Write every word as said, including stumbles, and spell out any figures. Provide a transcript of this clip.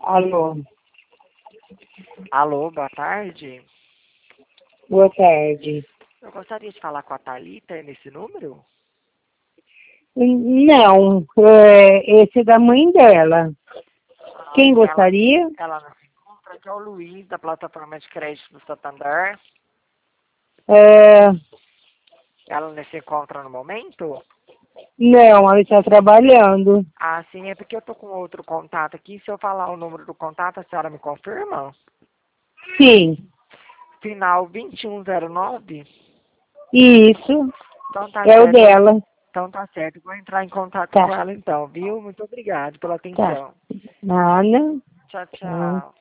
Alô, Alô, boa tarde. boa tarde. Eu gostaria de falar com a Thalita é nesse número? Não, é, esse é da mãe dela. Ah, Quem e ela, gostaria? ela não se encontra, aqui é o Luiz, da plataforma de crédito do Santander. É, Ela não se encontra no momento? não, ela está trabalhando. Ah, sim, é porque eu tô com outro contato aqui. Se eu falar o número do contato, a senhora me confirma? Sim, Final vinte e um zero nove? isso Então tá é o certo. dela. Então tá certo. Vou entrar em contato Tá, com ela então, viu? Muito obrigado pela tá. atenção. Nada. Tchau, Tá. tchau.